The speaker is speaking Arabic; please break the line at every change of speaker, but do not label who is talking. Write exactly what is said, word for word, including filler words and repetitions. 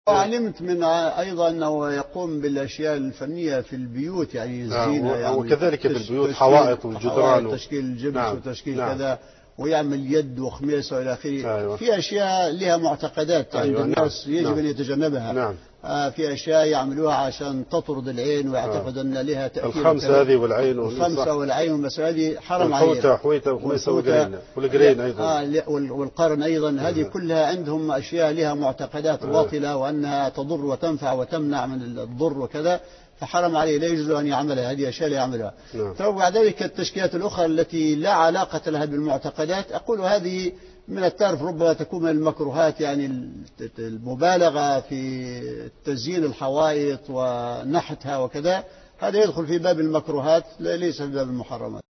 وعلمت من أيضا أنه يقوم بالأشياء الفنية في البيوت، يعني الزينة، يعني
وكذلك في البيوت حوائط والجدران،
تشكيل الجبس
نعم
وتشكيل
نعم
كذا، ويعمل يد وخميسة وإلى آخره.
أيوة.
في أشياء لها معتقدات عند
أيوة.
الناس
نعم.
يجب
نعم.
أن يتجنبها.
نعم.
آه في أشياء يعملوها عشان تطرد العين ويعتقد أن لها تأثير.
الخمسة هذه والعين
الخمسة والعين والمسألة هذه حرم
عليها.
عليها.
وحويته وخميسة وقرين والقرين أيضا.
آه والقرن أيضا. هذه كلها عندهم أشياء لها معتقدات باطلة وأنها تضر وتنفع وتمنع من الضر وكذا، فحرم عليه لا يجوز أن يعملها. هذه أشياء لا يعملها. ثم بعد ذلك التشكيلات الأخرى التي لا علاقة لها بالمعتقدات، أقول هذه من التعرف ربما تكون من المكروهات، يعني المبالغة في تزيين الحوائط ونحتها وكذا، هذا يدخل في باب المكروهات ليس في باب المحرمات.